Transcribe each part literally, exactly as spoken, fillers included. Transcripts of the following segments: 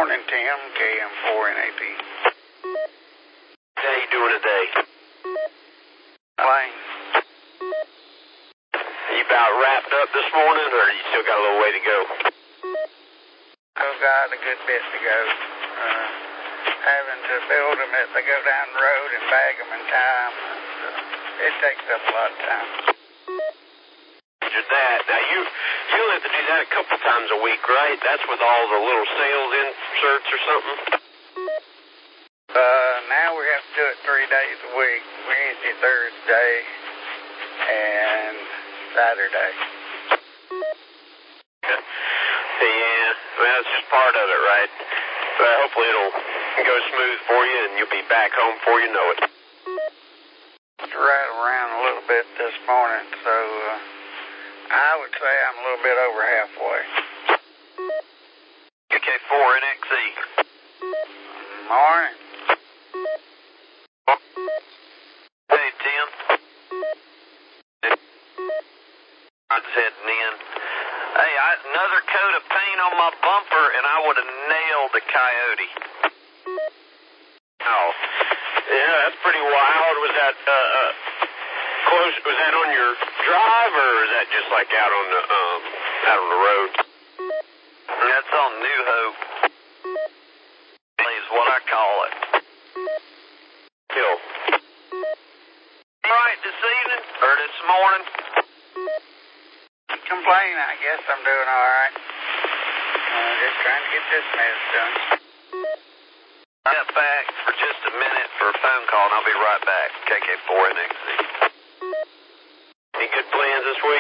Morning, Tim, K M four N A P. How you doing today? Fine. You about wrapped up this morning, or you still got a little way to go? Still got a good bit to go. Uh, having to build them as they go down the road and bag them in time. Uh, it takes up a lot of time. Roger that. Now, you, you'll have to do that a couple times a week, right? That's with all the little sales inserts or something? Uh, now we have to do it three days a week. Wednesday, Thursday, and Saturday. Yeah, well, it's just part of it, right? But hopefully it'll go smooth for you, and you'll be back home before you know it. Right around a little bit this morning, so uh, I would say I'm a little bit over halfway. K K four N X E. Morning. Hey, Tim. I'm just heading in. Hey, I, another coat of paint on my bumper, and I would have nailed the Coyote. Oh, yeah, that's pretty wild. Was that uh, uh, close? Was that on your drive, or is that just like out on the um out on the road? That's on New Hope. Is what I call it. Kill. All right, this evening or this morning. Complain, I guess I'm doing all right. Uh, just trying to get this mess done. I got back for just a minute for a phone call, and I'll be right back. K K four N X E. Any good plans this week?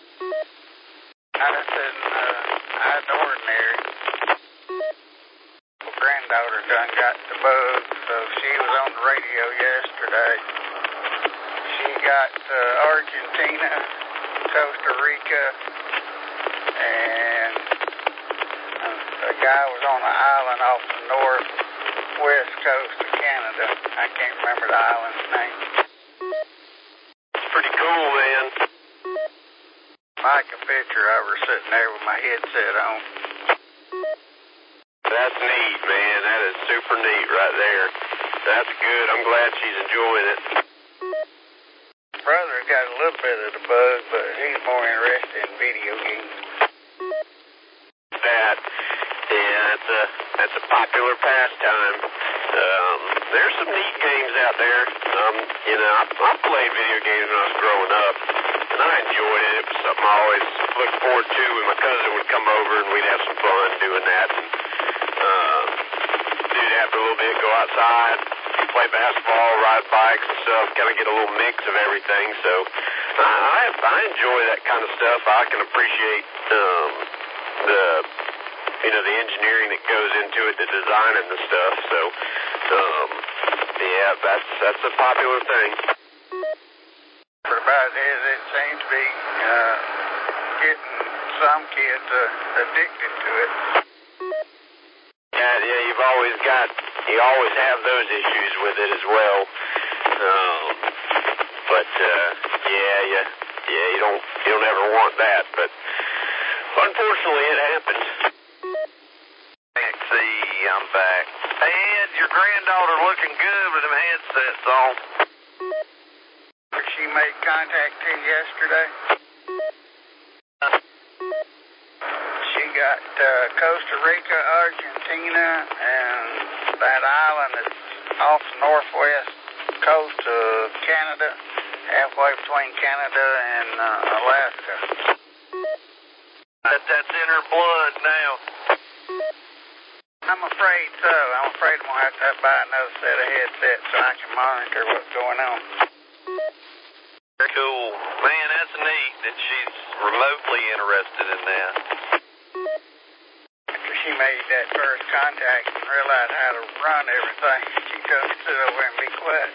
Nothing uh, out of the ordinary. My granddaughter done got the bug, so she was on the radio yesterday. She got uh, Argentina, Costa Rica, and uh, a guy was on an island off the northwest coast of Canada. I can't remember the island's name. It's pretty cool, man. Like a picture of her sitting there with my headset on. That's neat, man. That is super neat right there. That's good. I'm glad she's enjoying it. Brother got a little bit of the bug, but he's more interested in video games. That, yeah, that's a that's a popular pastime. Um, there's some neat games out there. Um, you know, I, I played video games when I was growing up, and I enjoyed it. It was something I always looked forward to when my cousin would come over, and we'd have some fun doing that. And uh, do it after a little bit, go outside, play basketball, ride bikes and stuff, kind of get a little mix of everything. So I, I, I enjoy that kind of stuff. I can appreciate um, the, you know, the engineering that goes into it, the design and the stuff. So, um, yeah, that's that's a popular thing. But about it is, it seems to be uh, getting some kids uh, addicted to it. Yeah, yeah, you've always got, you always have those issues with it as well. Um, but, uh, yeah, yeah, yeah, you don't, you don't ever want that, but unfortunately it happens. Let's see, I'm back. Hey, Ed, your granddaughter looking good with them headsets on. She made contact to you yesterday. She got uh, Costa Rica, Argentina, and that island that's off the northwest coast of Canada, halfway between Canada and uh, Alaska. That, that's in her blood now. I'm afraid so. I'm afraid I'm going to have to buy another set of headsets so I can monitor what's going on. Cool. Man, that's neat that she's remotely interested in that. After she made that first contact and realized how to run everything, she told me to sit over and be quiet.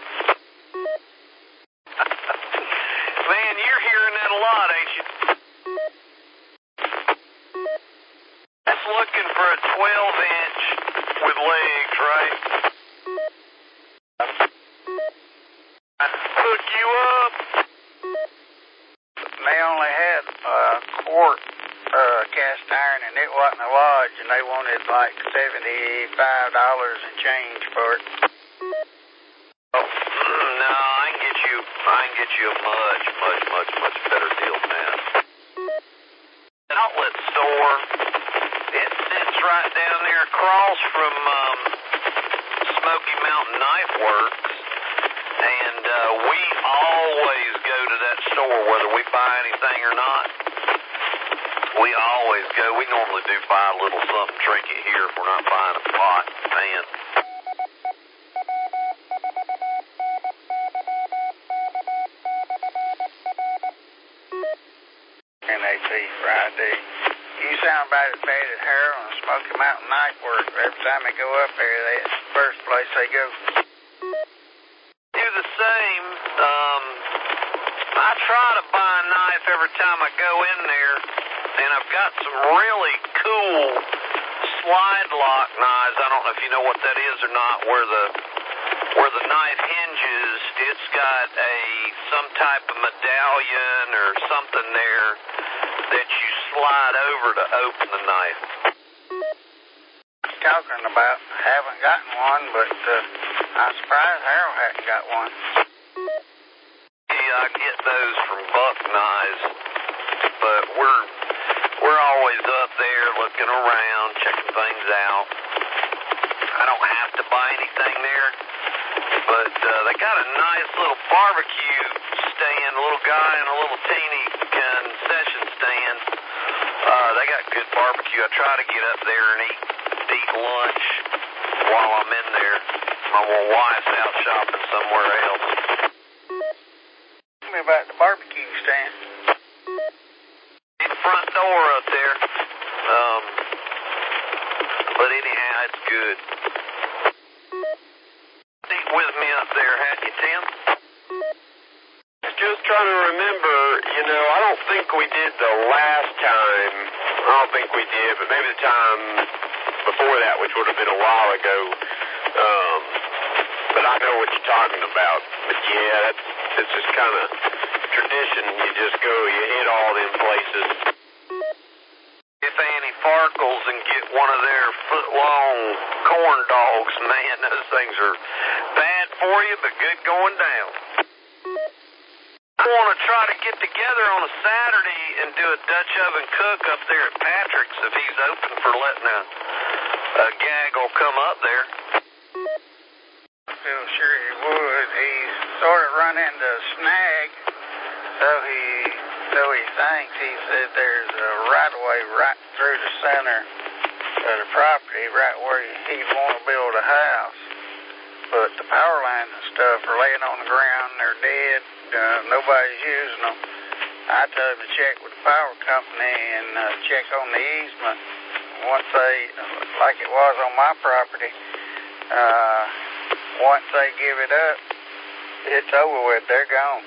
Man, you're hearing that a lot, ain't you? That's looking for a twelve inch with legs, right? Hook you up. They only had a quart uh, cast iron, and it wasn't a lodge, and they wanted like seventy-five dollars and change for it. Oh, no, I can get you, I can get you a much, much, much, much better deal than that. An outlet store, it sits right down there across from um, Smoky Mountain Knife Works, and uh, we always go to that store whether we buy anything or not. We always go. We normally do buy a little something trinket here if we're not buying a pot and pan. N A P Friday. You sound about as bad as Harold and Smoky Mountain Knife Works. Every time they go up there, that's the first place they go. Do the same. Um, I try to buy a knife every time I go in there, and I've got some really cool slide lock knives. I don't know if you know what that is or not, where the where the knife hinges, it's got a some type of medallion or something there that you slide over to open the knife. Talking about haven't gotten one, but uh, I'm surprised Harold hadn't got one. Yeah, I get those from Buck Knives, but we're we're always up there looking around, checking things out. I don't have to buy anything there, but uh, they got a nice little barbecue stand, a little guy in a little teeny concession stand. Uh, they got good barbecue. I try to get up there and eat eat lunch while I'm in there. My wife's out shopping somewhere else. Tell me about the barbecue stand. In the front door up there. Um, but anyhow, it's good. Eat with me up there, hadn't you, Tim? Just trying to remember, you know, I don't think we did the last time. I don't think we did, but maybe the time before that, which would have been a while ago. Um, but I know what you're talking about. But yeah, that's, it's just kind of tradition. You just go, you hit all them places. If Annie Farkles and get one of their foot-long corn dogs, man, those things are bad for you, but good going down. I want to try to get together on a Saturday and do a Dutch oven cook up there at Patrick's if he's open for letting a, a gaggle come up there. I feel sure he would. He's sort of run into a snag, so he, so he thinks. He said there's a right-of-way right through the center of the property, right where he'd want to build a house. But the power lines and stuff are laying on the ground, they're dead. Uh, nobody's using them. I told him to check with the power company and uh, check on the easement. Once they, like it was on my property, uh, once they give it up, it's over with. They're gone.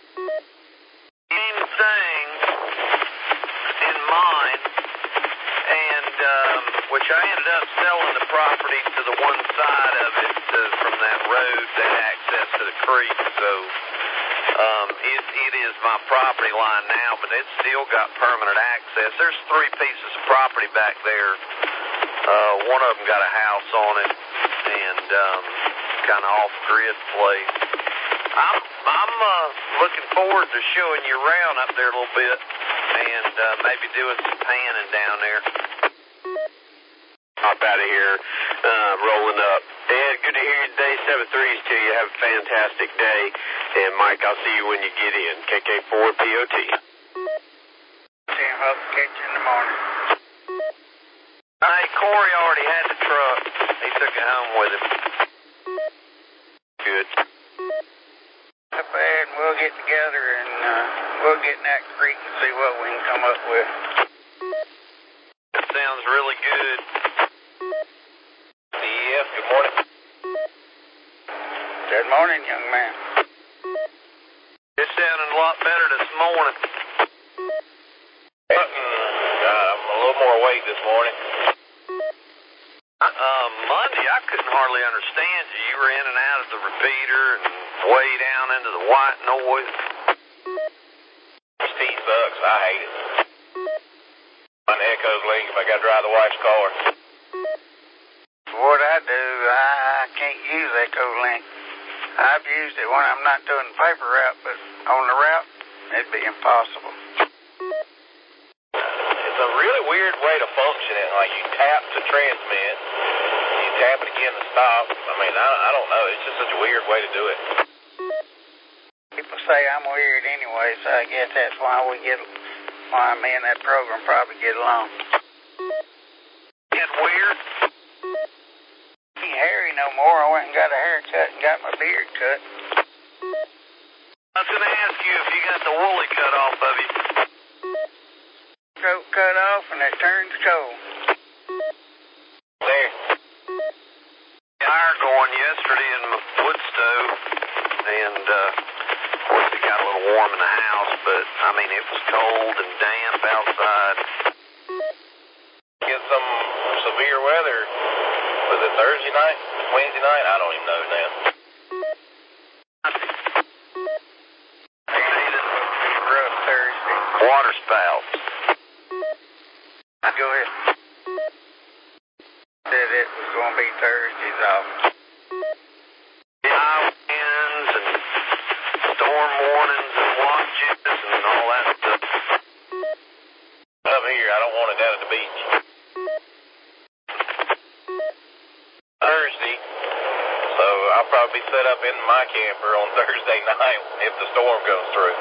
Same thing in mine, and um, which I ended up selling the property to the one side of it to, from that road that access to the creek. So. Um, it, it is my property line now, but it's still got permanent access. There's three pieces of property back there. Uh, one of them got a house on it, and um, kind of off-grid place. I'm I'm uh, looking forward to showing you around up there a little bit, and uh, maybe doing some panning down there. Hop out of here, uh, rolling up. Ed, good to hear you today. Seven threes to you. Have a fantastic day. And Mike, I'll see you when you get in. K K four P O T. Tim, hope to catch you in the morning. Hey, Corey already had the truck. He took it home with him. Good. Up there, and we'll get together and uh, we'll get in that creek and see what we can come up with. That sounds really good. Yes, good morning. Good morning, young man. It's sounding a lot better this morning. God, I'm a little more awake this morning. Uh, Monday, I couldn't hardly understand you. You were in and out of the repeater and way down into the white noise. Speed sucks. I hate it. I find the Echoes link if I got to drive the wife's car. What I do, I, I can't use EchoLink. I've used it when I'm not doing the paper route, but on the route, it'd be impossible. It's a really weird way to function it. Like you tap to transmit, you tap it again to stop. I mean, I, I don't know. It's just such a weird way to do it. People say I'm weird anyway, so I guess that's why we get, why me and that program probably get along. Get weird? Ain't hairy no more. I went and got a haircut and got my beard cut. I was going to ask you if you got the woolly cut off of you. Throat cut off and it turns cold. There. Fire going yesterday in my wood stove, and uh, of course it got a little warm in the house, but I mean it was cold and damp outside. Get some severe weather. Was it Thursday night? Wednesday night? I don't even know now. Rough Thursday. Water spouts. Go ahead. Said it was going to be Thursdays off. High winds and storm warnings and watches and all that stuff. Up here, I don't want it down at the beach. Thursday, so I'll probably be set up in my camper on Thursday night if the storm goes through.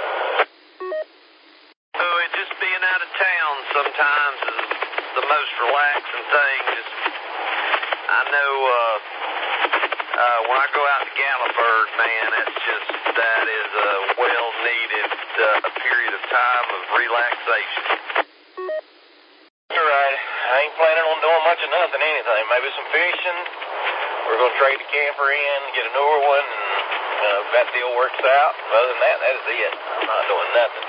So it just being out of town sometimes is the most relaxing thing. Just, I know uh, uh, when I go out to Gatlinburg, man, it's just, that is a well-needed uh, period of time of relaxation. You're right. I ain't planning on doing much of nothing, anything. Maybe some fishing. We're going to trade the camper in, get a newer one, and uh, if that deal works out, other than that, that is it. I'm not doing nothing.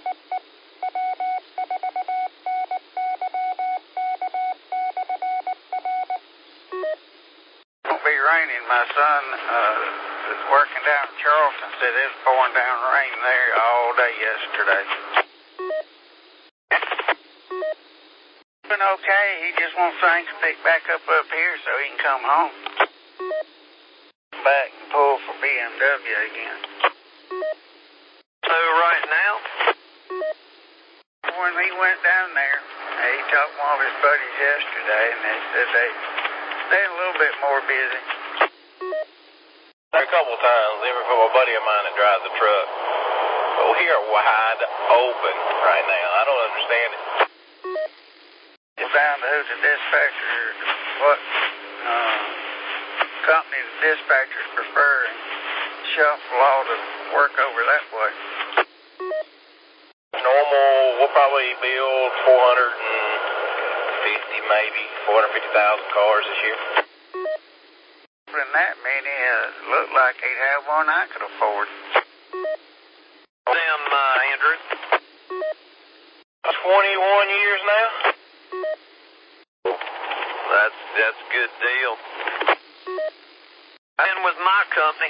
Won't be raining. My son uh, is working down in Charleston, said it was pouring down rain there all day yesterday. Been okay. He just wants things to pick back up up here so he can come home. Back and pull for B M W again. So right now, when he went down there, he talked to one of his buddies yesterday, and they said they, they're a little bit more busy. A couple times, even for a buddy of mine that drives the truck. But we are wide open right now. I don't understand it. It's down to who the dispatcher, what uh, company the dispatchers prefer, and shuffle all the work over that way. Normal, we'll probably build four hundred fifty, maybe four hundred fifty thousand cars this year. Than that many, uh, looked like he'd have one I could afford. them, uh, Andrew. twenty-one years now. That's that's a good deal. And with my company.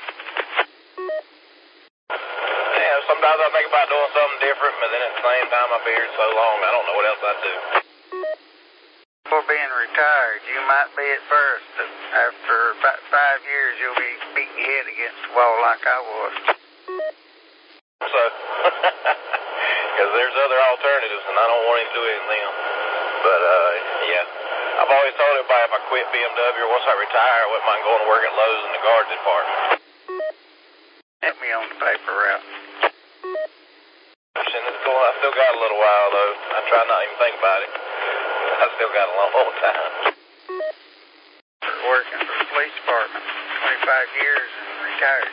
Yeah, sometimes I think about doing something different, but then at the same time I've been here so long, I don't know what else I'd do. For being retired, you might be at first, but after about five years, you'll be beating your head against the wall like I was. So, because there's other alternatives, and I don't want him to do any of them. But, uh, yeah, I've always told everybody if I quit B M W or once I retire, I wouldn't mind going to work at Lowe's in the garden department. Hit me on the paper route. I still got a little while, though. I try not to even think about it. I still got a long, long time. Working for the police department, twenty-five years and retired.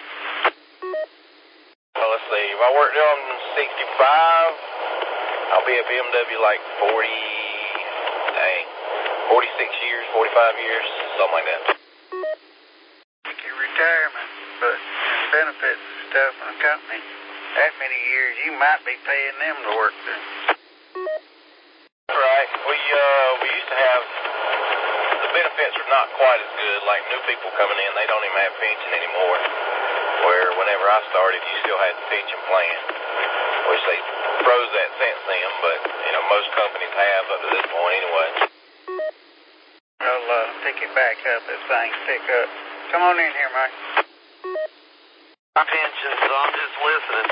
Well, let's see. If I work till I'm sixty-five, I'll be at B M W like forty, dang, forty-six years, forty-five years, something like that. Take your retirement, but benefits and stuff in the company, that many years, you might be paying them to work there. Right. We, uh, we used to have, the benefits are not quite as good. Like new people coming in, they don't even have pension anymore. where whenever I started, you still had to pitch and plant, which they froze that since then, but, you know, most companies have up to this point anyway. I'll uh, pick it back up if things pick up. Come on in here, Mike. Attention, so I'm just listening.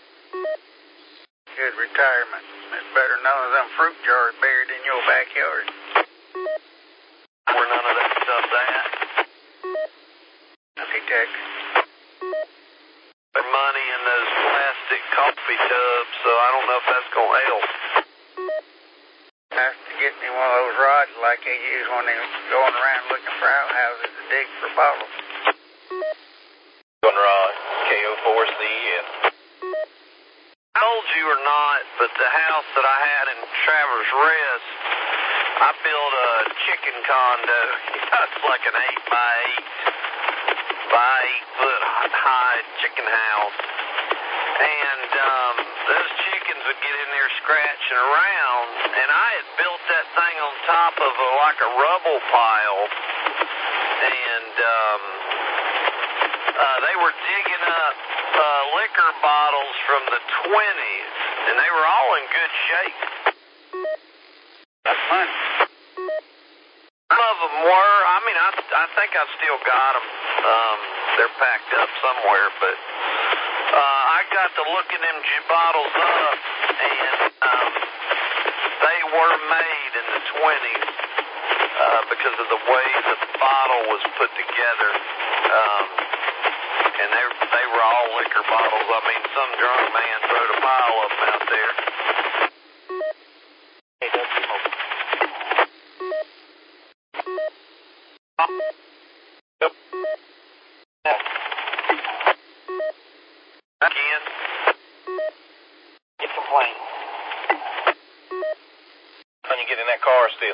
Good retirement. It's better none of them fruit jars buried in your backyard. Where none of that stuff's at. Okay, Texas. Their money in those plastic coffee tubs, so I don't know if that's going to help. I have to get me one of those rods like they use when they're going around looking for outhouses to dig for bottles. Gun rod, K O four C F. I told you or not, but the house that I had in Traverse Rest, I built a chicken condo. It's like an eight by eight by eight foot high chicken house. And um, those chickens would get in there scratching around, and I had built that thing on top of a, like a rubble pile, and um, uh, they were digging up uh, liquor bottles from the twenties, and they were all in good shape. That's money. Some of them were. I mean, I, I think I've still got them. Um, they're packed up somewhere, but uh, I got to looking them bottles up, and um, they were made in the twenties uh, because of the way the bottle was put together. Um, and they, they were all liquor bottles. I mean, some drunk man throwed a pile of them out there. Hey, that's smoke. Yep. Again. Get complaint. Can you get in that car still?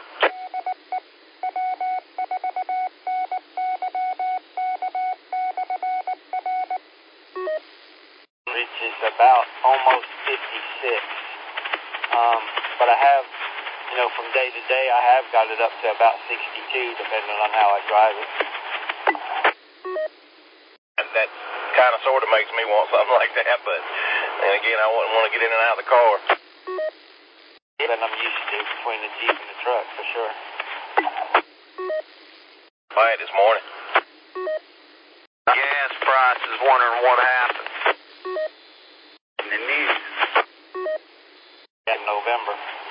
Which is about almost fifty-six. Um, but I have, you know, from day to day, I have got it up to about sixty-two, depending on how I drive it. And that kind of sort of makes me want something like that, but then again, I wouldn't want to get in and out of the car. Than I'm used to between the Jeep and the truck, for sure. Quiet this morning. Gas prices, wondering what happened. In the news. In November.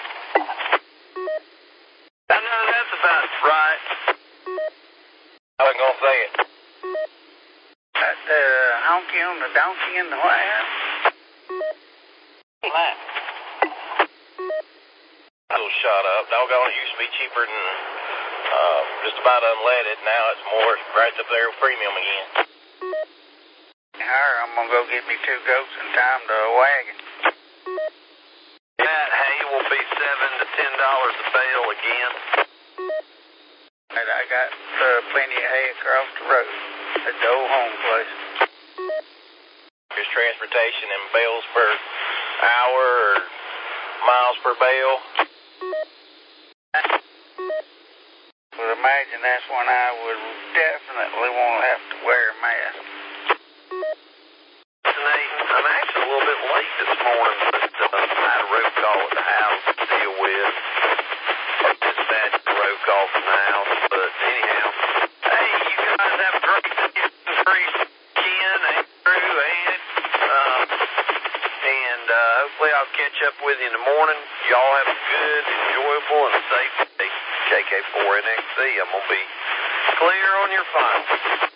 I know that's about right. I wasn't going to say it. That uh, honky on the donkey in the White House. Man. A little shot up. Doggone, it used to be cheaper than uh, just about unleaded. Now it's more right up there with premium again. Here, I'm going to go get me two goats and tie them to a wagon. That hay will be seven to ten dollars a bale again. And I got uh, plenty of hay across the road at the old home place. There's transportation in bales per hour or miles per bale. I would imagine that's when I would definitely want to have to wear a mask. I'm actually a little bit late this morning, but uh, I had a road call at the house to deal with. Dispatched the road call from the house, but anyhow, hey, you guys have a great day. Ken, Andrew, Ed, uh, and uh, hopefully I'll catch up with you in the morning. Y'all have a good, enjoyable, and safe day. K K four N X C, I'm going to be clear on your phone.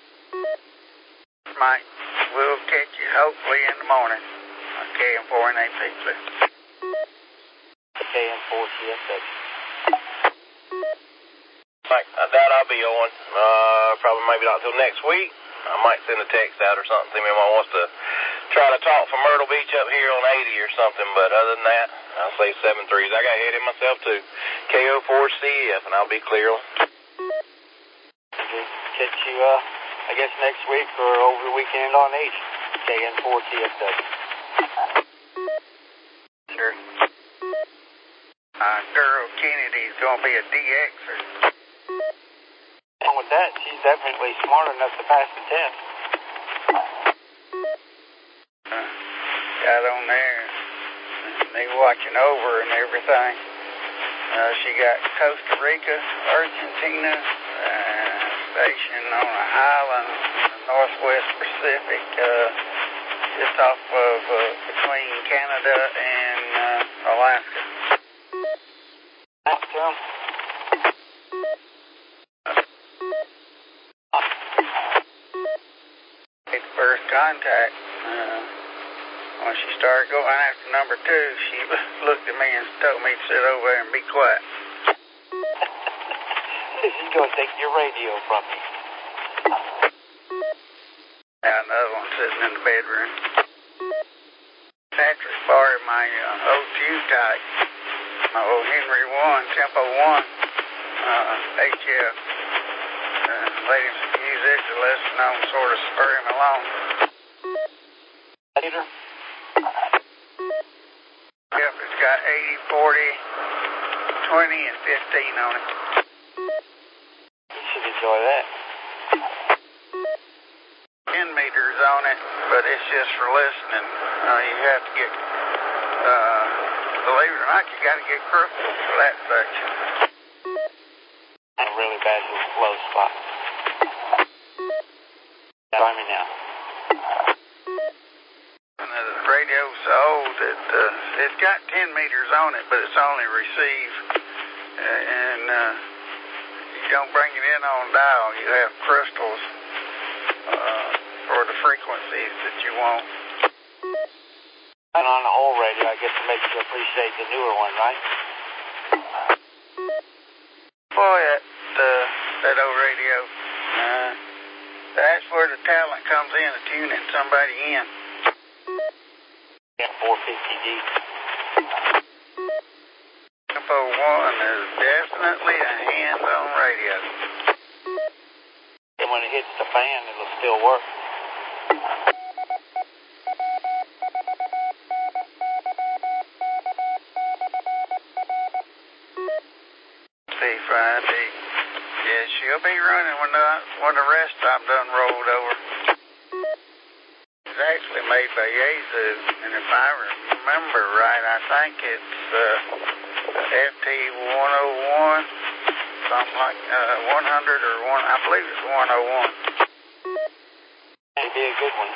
Mike, we'll catch you hopefully in the morning. K M four N A P, please. K M four C F H. Like, I doubt I'll be on. Uh, probably maybe not until next week. I might send a text out or something. See if anyone wants to try to talk from Myrtle Beach up here on eighty or something. But other than that, I'll say seven threes. I got hit in myself too. K O four C F, and I'll be clear on. Catch you, uh, I guess next week or over the weekend on eighty. K N four T F W. Sure. Uh, girl Kennedy's going to be a D Xer. And with that, she's definitely smart enough to pass the test. watching over and everything. Uh, she got Costa Rica, Argentina, uh, stationed on an island in the Northwest Pacific, uh, just off of uh, between Canada and uh, Alaska. Back to him. Made the first contact. Uh, when she started going after number two, she looked at me and told me to sit over there and be quiet. She's going to take your radio from you. Got another one sitting in the bedroom. Patrick borrowed my uh, old Q type, my old Henry one, Tempo one, uh, H F. Uh, let him use it to let us know, sort of spur him along. Later. Yep, it's got eighty, forty, twenty, and fifteen on it. You should enjoy that. ten meters on it, but it's just for listening. Uh, you have to get, uh, believe it or not, you got to get crystals for that section. A really bad little slow spot. Try me now. And the radio's so old that uh, it's got ten meters on it, but it's only receive. Uh, and uh, you don't bring it in on dial. You have crystals uh, for the frequencies that you want. And on the old radio, I guess it makes you appreciate the newer one, right? Boy, that, uh, that old radio, uh, that's where the talent comes in to tuning somebody in. Yeah, four fifty D. Tempo one is definitely a hands-on radio. And when it hits the fan, it'll still work. C five D. Yeah, she'll be running when the, when the rest of them done rolled over. It's actually made by Yaesu, and if I remember right, I think it's uh, F T one oh one, something like uh, one hundred or one, I believe it's one oh one. It'd be a good one.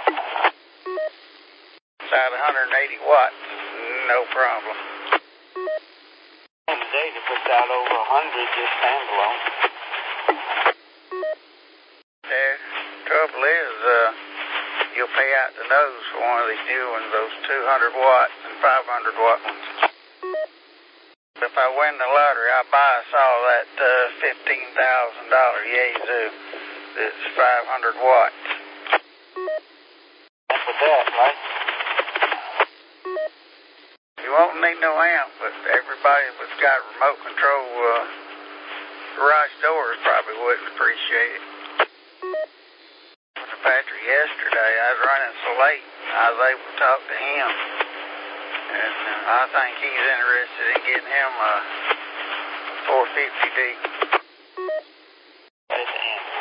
It's at one hundred eighty watts, no problem. And today it puts out over one hundred just standalone. Yeah, trouble is, uh, you'll pay out the nose for one of these new ones, those two hundred watt and five hundred watt ones. If I win the lottery, I'll buy us all that uh, fifteen thousand dollars Yaesu that's five hundred watts. And for that, right? You won't need no amp, but everybody that's got remote control uh, garage doors probably wouldn't appreciate it. Patrick yesterday, I was running so late, I was able to talk to him. And uh, I think he's interested in getting him a four fifty D. That is the end.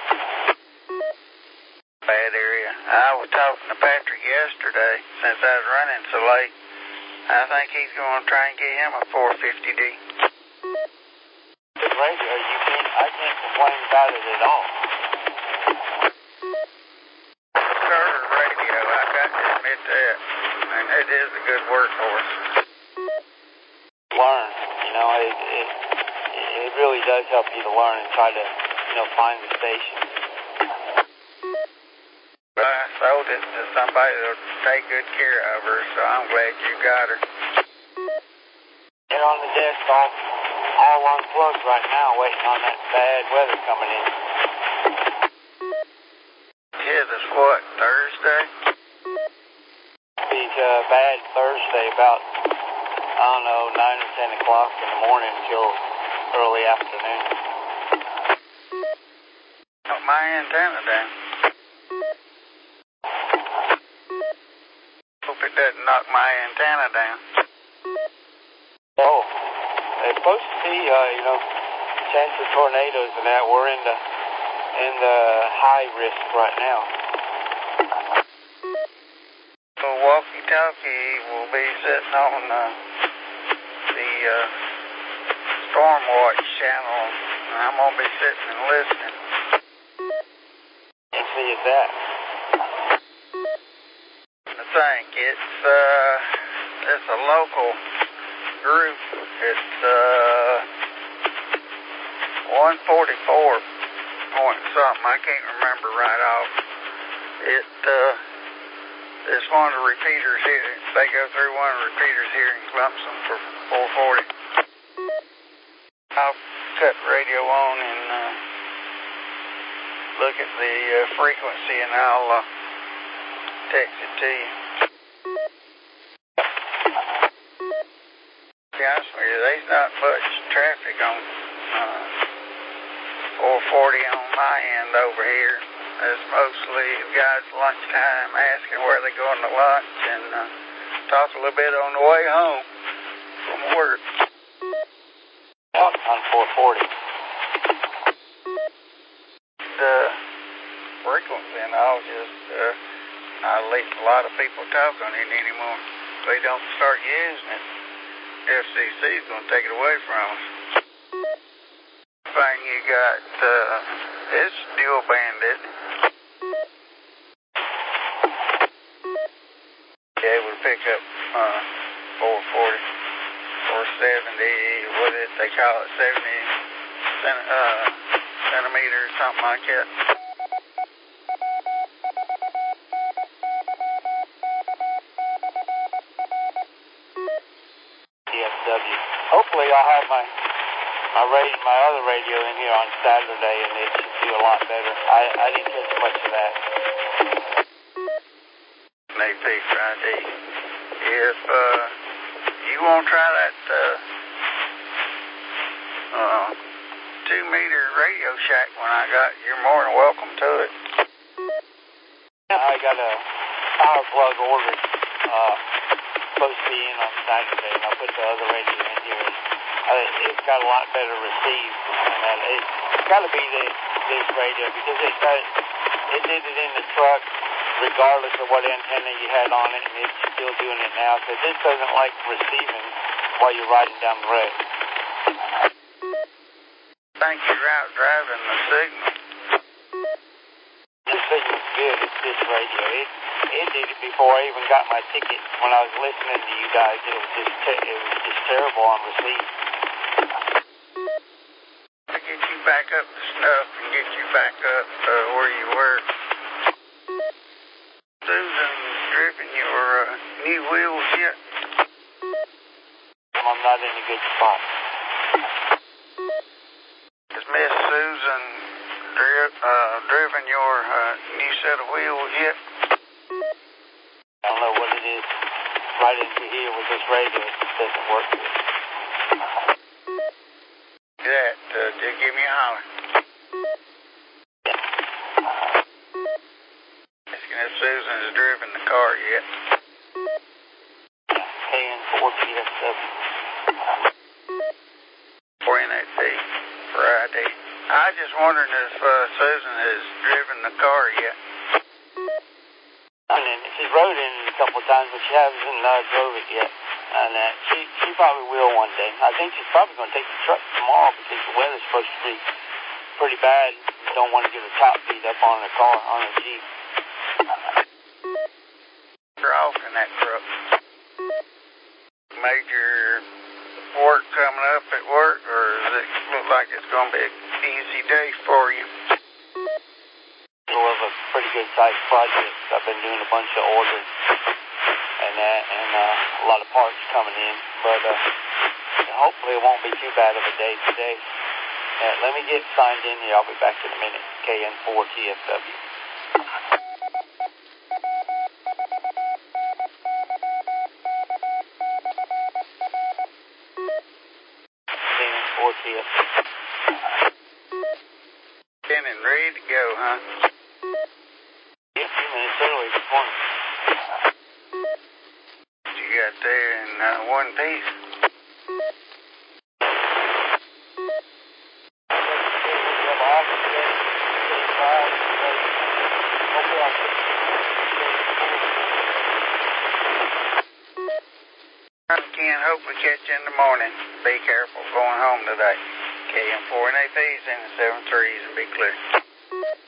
Bad area. I was talking to Patrick yesterday, since I was running so late. I think he's going to try and get him a four fifty D. Good radio, you can't, I can't complain about it at all. Starter radio, I got to admit that. And it is a good workhorse. Learn, you know, it, it, it really does help you to learn and try to, you know, find the station. I sold it to somebody that'll take good care of her, so I'm glad you got her. They're on the desk all, all unplugged right now, waiting on that bad weather coming in. Hit us what, Thursday? Be uh, bad Thursday about, I don't know, nine or ten o'clock in the morning until early afternoon. Knock my antenna down. Hope it doesn't knock my antenna down. Oh, it's supposed to be, uh, you know, chance of tornadoes and that. We're in the in the high risk right now. Oh, walkie-talkie will be sitting on uh, the uh, Storm Watch channel, and I'm going to be sitting and listening. Let's see, is that? I think it's, uh, it's a local group. It's uh, one forty-four point something. I can't remember right off. It, uh, it's one of the repeaters here. They go through one of the repeaters here in Clemson for four forty. I'll cut the radio on and uh, look at the uh, frequency, and I'll uh, text it to you. To be honest with you, there's not much traffic on uh, four forty on my end over here. It's mostly guys lunchtime asking where they're going to lunch and uh, talk a little bit on the way home from work. Out on four forty. The frequency and all just, uh, not a lot of people talk on it anymore. If they don't start using it, F C C is going to take it away from us. Thing you got, uh, it's dual banded. Yeah, we'll pick up uh, four forty, four seventy, what is it, they call it, seventy cent, uh, centimeters, something like that. T F W. Hopefully I'll have my my radio, my other radio in here on Saturday, and it should do a lot better. I, I didn't catch much of that. N A P for I D. If uh, you want to try that uh, uh, two-meter Radio Shack one I got, you're more than welcome to it. I got a power plug ordered, uh, supposed to be in on Saturday, and I put the other radio in here. Uh, it's got a lot better received, and uh, it's got to be this, this radio, because it got, it did it in the truck regardless of what antenna you had on it, and it's still doing it now, because this doesn't like receiving while you're riding down the road. Think you're out driving the signal. This signal's good. It's this radio. It it did it before I even got my ticket. When I was listening to you guys, it was just te- it was just terrible on receive. To get you back up to snuff and get you back up uh, where you were. Susan driven your uh, new wheels yet? I'm not in a good spot. Has Miss Susan dri- uh, driven your uh, new set of wheels yet? I don't know what it is right into here with this radio. It just doesn't work good. That, uh, just give me a holler. Asking if Susan has driven the car yet. K N four T F W. For N A P Friday. I just wondering if uh, Susan has driven the car yet. I mean, she's rode in it a couple of times, but she hasn't uh, drove it yet. And uh, she she probably will one day. I think she's probably going to take the truck tomorrow because the weather's supposed to be pretty bad. You don't want to get her top beat up on her car, on her Jeep. You're off in that truck. Major work coming up at work, or does it look like it's going to be an easy day for you? Middle of a pretty good sized project. I've been doing a bunch of orders and that, and uh, a lot of parts coming in, but uh, hopefully it won't be too bad of a day today. Uh, let me get signed in here. I'll be back in a minute. K N four T F W. K N four T F W. And ready to go, huh? Yeah, a few minutes early this morning. You got there in uh, one piece. Again, hope we catch you in the morning. Be careful going home today. K M four and A Ps in the seven threes and be clear.